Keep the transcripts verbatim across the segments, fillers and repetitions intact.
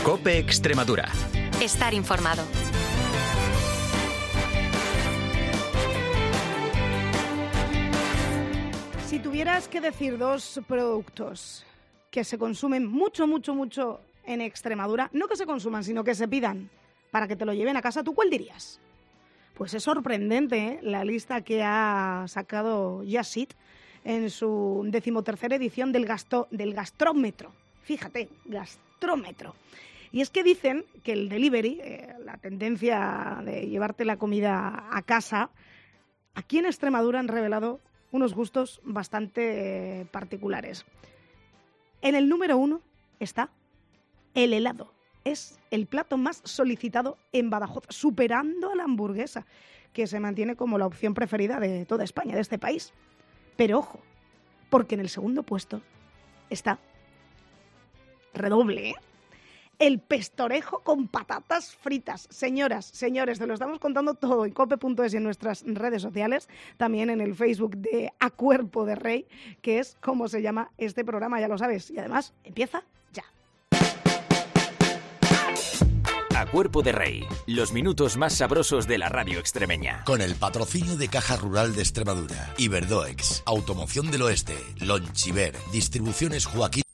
COPE Extremadura. Estar informado. Si tuvieras que decir dos productos que se consumen mucho, mucho, mucho en Extremadura, no que se consuman, sino que se pidan para que te lo lleven a casa, ¿tú cuál dirías? Pues es sorprendente, ¿eh?, la lista que ha sacado Just Eat en su decimotercera edición del, gasto, del gastrómetro. Fíjate, gastrómetro. Y es que dicen que el delivery, eh, la tendencia de llevarte la comida a casa, aquí en Extremadura han revelado unos gustos bastante eh, particulares. En el número uno está el helado. Es el plato más solicitado en Badajoz, superando a la hamburguesa, que se mantiene como la opción preferida de toda España, de este país. Pero ojo, porque en el segundo puesto está, redoble, ¿eh?, el pestorejo con patatas fritas. Señoras, señores, te lo estamos contando todo en cope punto es y en nuestras redes sociales, también en el Facebook de A Cuerpo de Rey, que es como se llama este programa, ya lo sabes. Y además, empieza ya. A Cuerpo de Rey, los minutos más sabrosos de la radio extremeña. Con el patrocinio de Caja Rural de Extremadura, Iberdoex, Automoción del Oeste, Lonchiver, Distribuciones Joaquín.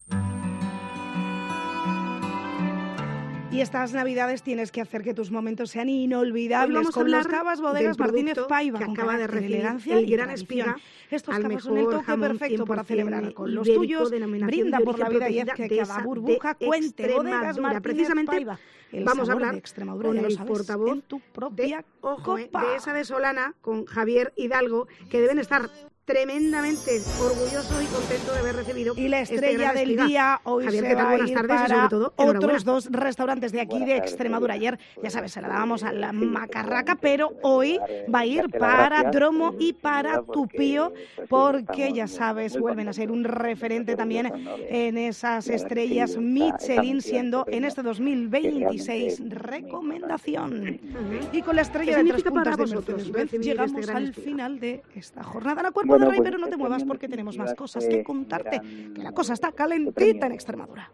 Y estas Navidades tienes que hacer que tus momentos sean inolvidables. Vamos con a los Cavas Bodegas Martínez Paiva, que con acaba de recibir elegancia el y Gran tradición. Espiga. Estos al Cavas son el mejor toque jamón perfecto para celebrar con los ibérico, tuyos. denominación Brinda de por la origen vida y haz protegida que de cada esa burbuja de cuente. Bodegas Extremadura. Martínez Precisamente Paiva. El vamos a sabor hablar de Extremadura, con ya lo el sabes, portavoz en tu propia de, ojo, eh, copa. de esa de Solana, con Javier Hidalgo, que deben estar tremendamente orgulloso y contento de haber recibido y la estrella este Gran del Espiga. día hoy Javier, se ¿qué tal? va a Buenas ir tardes y para sobre todo, otros enhorabuena. dos restaurantes de aquí Buenas de tardes, Extremadura. María. Ayer, ya Pues, sabes, se la eh, dábamos a la sí, macarraca, efectivamente, pero en hoy primer lugar, va a ir darte las para gracias, Dromo eh, y sin para duda, porque, Tupío, pues sí, porque estamos ya muy- sabes, muy vuelven a ser un contentos, referente muy también orgullosos, ¿no?, de- en esas de haber estrellas recibido esta- esta Michelin, mención, siendo este en premio, este dos mil que veintiséis realmente es muy recomendación. importante. Y con la ¿Qué estrella de tres significa para puntas de vosotros Mercedes-Benz recibir llegamos este Gran al Espiga? final de esta jornada. La Cuerpo Bueno, de Rey, pues pero no te este muevas premio, porque en tenemos más definitiva, cosas este que contarte, gran- que la cosa está este calentita premio en Extremadura.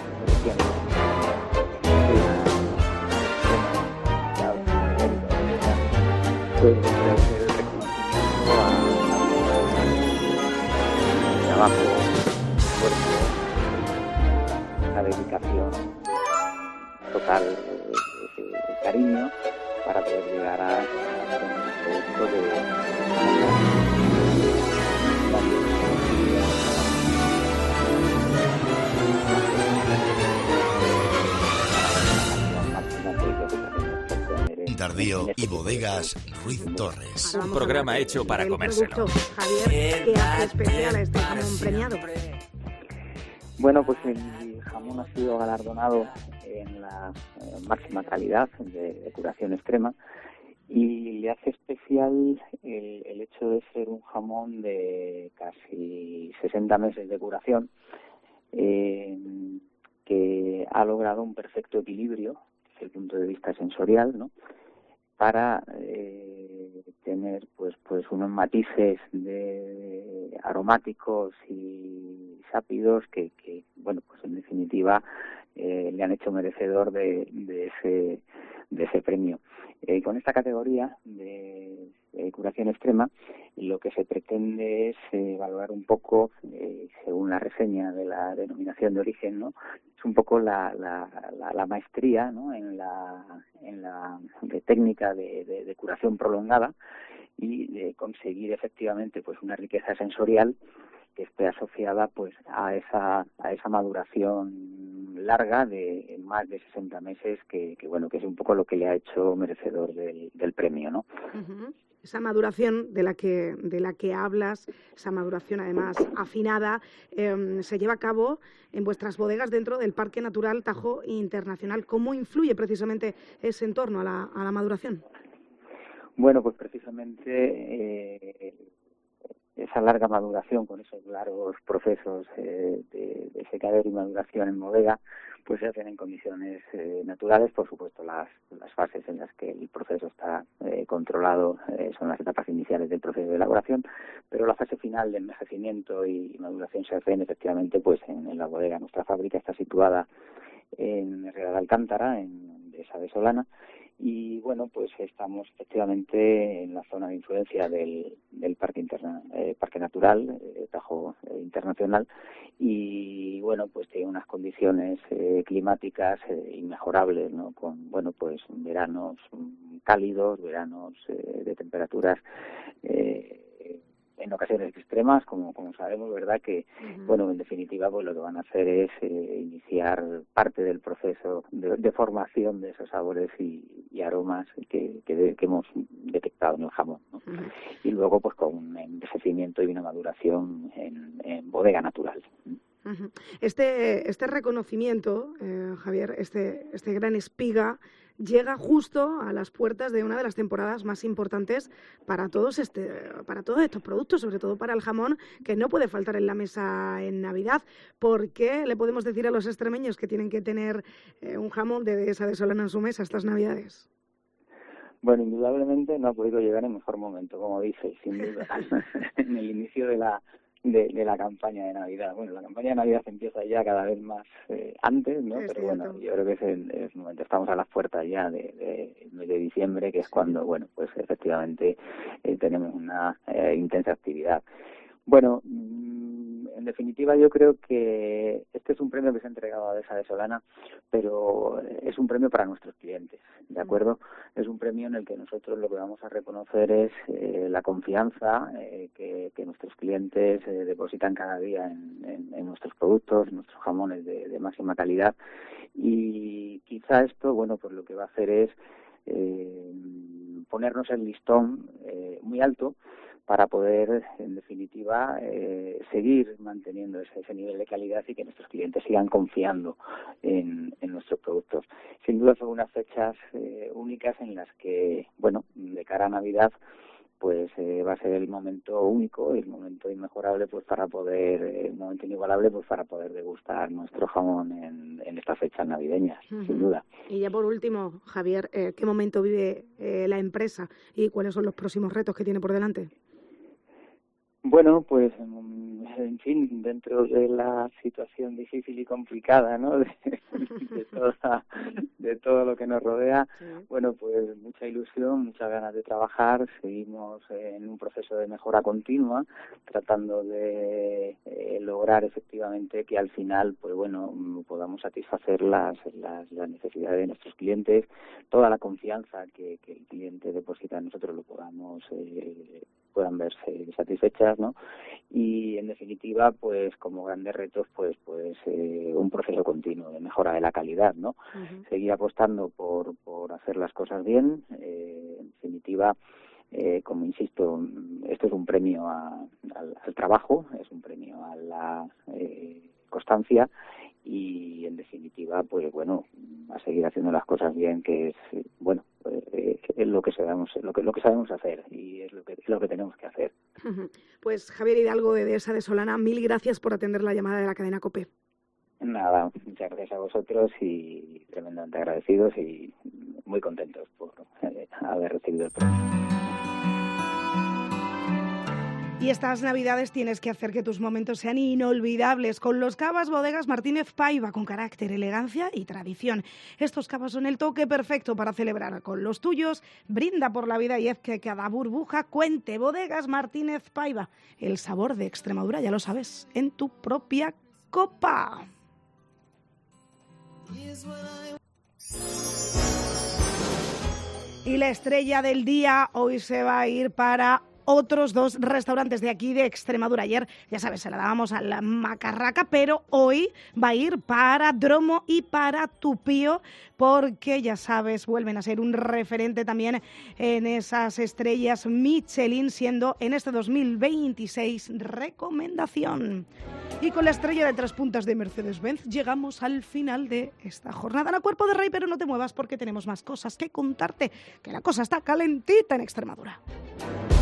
Pues es el reconocimiento a al trabajo, esfuerzo, la dedicación total, ese cariño para poder llegar a un producto de Tardío y Bodegas Ruiz Torres. Ahora Un vamos a programa hablar hecho del para comérselo. producto, Javier, que hace especial a este jamón premiado. Bueno, pues el jamón ha sido galardonado en la eh, máxima calidad de, de curación extrema y le hace especial el, el hecho de ser un jamón de casi sesenta meses de curación, eh, que ha logrado un perfecto equilibrio desde el punto de vista sensorial, ¿no?, para eh, tener pues pues unos matices de aromáticos y sápidos que, que bueno, pues en definitiva eh, le han hecho merecedor de, de ese de ese premio. Eh, con esta categoría de, de curación extrema, lo que se pretende es eh, valorar un poco, eh, según la reseña de la denominación de origen, ¿no?, es un poco la, la, la, la maestría, ¿no?, en la en la de técnica de, de, de curación prolongada y de conseguir efectivamente pues una riqueza sensorial que esté asociada pues a esa a esa maduración larga de más de sesenta meses que, que bueno que es un poco lo que le ha hecho merecedor del, del premio, ¿no? Uh-huh. Esa maduración de la que de la que hablas, esa maduración además afinada, eh, se lleva a cabo en vuestras bodegas dentro del Parque Natural Tajo Internacional. ¿Cómo influye precisamente ese entorno a la, a la maduración? Bueno, pues precisamente eh, esa larga maduración con esos largos procesos eh, de, de secadero y maduración en bodega, pues se hacen en condiciones eh, naturales. Por supuesto, las, las fases en las que el proceso está eh, controlado eh, son las etapas iniciales del proceso de elaboración, pero la fase final de envejecimiento y maduración se hacen efectivamente pues en, en la bodega. Nuestra fábrica está situada en Herrera de Alcántara, en Dehesa de Solana. Y bueno, pues estamos efectivamente en la zona de influencia del, del Parque interna, eh, Parque Natural, eh, Tajo eh, Internacional, y bueno, pues tiene unas condiciones eh, climáticas eh, inmejorables, ¿no? Con, bueno, pues veranos cálidos, veranos eh, de temperaturas eh, en ocasiones extremas, como como sabemos, ¿verdad? Que, uh-huh. bueno, en definitiva, pues lo que van a hacer es eh, iniciar parte del proceso de, de formación de esos sabores y, y aromas que, que, que hemos detectado en el jamón, ¿no? Uh-huh. Y luego, pues con un envejecimiento y una maduración en, en bodega natural. Uh-huh. Este, este reconocimiento, eh, Javier, este, este gran espiga, llega justo a las puertas de una de las temporadas más importantes para todos este, para todos estos productos, sobre todo para el jamón, que no puede faltar en la mesa en Navidad. ¿Por qué le podemos decir a los extremeños que tienen que tener eh, un jamón de Dehesa de Solana en su mesa estas Navidades? Bueno, indudablemente no ha podido llegar en mejor momento, como dices, sin duda, en el inicio de la De, de la campaña de Navidad. Bueno, la campaña de Navidad empieza ya cada vez más eh, antes, ¿no? Es Pero cierto. Bueno, yo creo que es el, es el momento. Estamos a las puertas ya de, de, de diciembre, que es sí. cuando, bueno, pues efectivamente eh, tenemos una eh, intensa actividad. Bueno, en definitiva yo creo que este es un premio que se ha entregado a Dehesa de Solana, pero es un premio para nuestros clientes, ¿de acuerdo? Es un premio en el que nosotros lo que vamos a reconocer es eh, la confianza eh, que, que nuestros clientes eh, depositan cada día en, en, en nuestros productos, en nuestros jamones de, de máxima calidad, y quizá esto, bueno, pues lo que va a hacer es eh, ponernos el listón eh, muy alto para poder, en definitiva, eh, seguir manteniendo ese, ese nivel de calidad y que nuestros clientes sigan confiando en, en nuestros productos. Sin duda son unas fechas eh, únicas en las que, bueno, de cara a Navidad, pues eh, va a ser el momento único, el momento inmejorable, pues para poder, el momento inigualable, pues para poder degustar nuestro jamón en, en estas fechas navideñas, uh-huh. sin duda. Y ya por último, Javier, eh, ¿qué momento vive eh, la empresa y cuáles son los próximos retos que tiene por delante? Bueno, pues, en fin, dentro de la situación difícil y complicada, ¿no?, de, de, toda, de todo lo que nos rodea, sí. bueno, pues mucha ilusión, muchas ganas de trabajar. Seguimos en un proceso de mejora continua, tratando de eh, lograr efectivamente que al final, pues bueno, podamos satisfacer las, las, las necesidades de nuestros clientes, toda la confianza que, que el cliente deposita en nosotros lo podamos eh, puedan verse satisfechas, ¿no? Y en definitiva, pues como grandes retos, pues pues eh, un proceso continuo de mejora de la calidad, ¿no? Uh-huh. Seguir apostando por por hacer las cosas bien. Eh, en definitiva, eh, como insisto, esto es un premio a, al, al trabajo, es un premio a la eh, constancia y en definitiva, pues bueno, a seguir haciendo las cosas bien, que es bueno, eh, es lo que sabemos, lo que lo que sabemos hacer y es lo que es lo que tenemos que hacer. Pues Javier Hidalgo de Dehesa de Solana, mil gracias por atender la llamada de la cadena COPE. Nada, muchas gracias a vosotros y tremendamente agradecidos y muy contentos por eh, haber recibido el premio. Y estas Navidades tienes que hacer que tus momentos sean inolvidables con los cavas Bodegas Martínez Paiva, con carácter, elegancia y tradición. Estos cavas son el toque perfecto para celebrar con los tuyos. Brinda por la vida y haz que cada burbuja cuente. Bodegas Martínez Paiva, el sabor de Extremadura, ya lo sabes, en tu propia copa. Y la estrella del día hoy se va a ir para otros dos restaurantes de aquí de Extremadura. Ayer, ya sabes, se la dábamos a la Macarraca, pero hoy va a ir para Dromo y para Tupío, porque ya sabes, vuelven a ser un referente también en esas estrellas Michelin, siendo en este dos mil veintiséis recomendación. Y con la estrella de tres puntas de Mercedes-Benz llegamos al final de esta jornada en A Cuerpo de Rey, pero no te muevas porque tenemos más cosas que contarte, que la cosa está calentita en Extremadura.